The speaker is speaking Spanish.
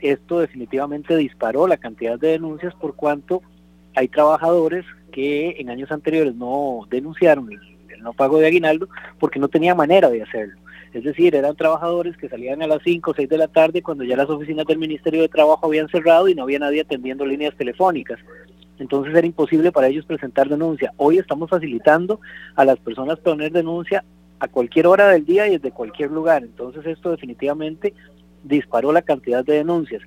esto definitivamente disparó la cantidad de denuncias por cuanto hay trabajadores que en años anteriores no denunciaron el no pago de aguinaldo porque no tenía manera de hacerlo. Es decir, eran trabajadores que salían a las 5 o 6 de la tarde cuando ya las oficinas del Ministerio de Trabajo habían cerrado y no había nadie atendiendo líneas telefónicas. Entonces era imposible para ellos presentar denuncia. Hoy estamos facilitando a las personas poner denuncia a cualquier hora del día y desde cualquier lugar. Entonces esto definitivamente disparó la cantidad de denuncias.